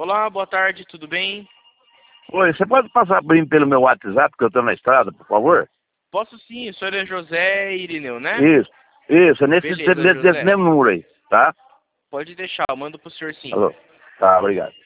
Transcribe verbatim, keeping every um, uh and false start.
Olá, boa tarde, tudo bem? Oi, você pode passar por mim pelo meu WhatsApp, porque eu estou na estrada, por favor? Posso sim, o senhor é José Irineu, né? Isso, isso, é nesse, Beleza, nesse, nesse José. mesmo número aí, tá? Pode deixar, eu mando pro senhor sim. Alô? Tá, obrigado.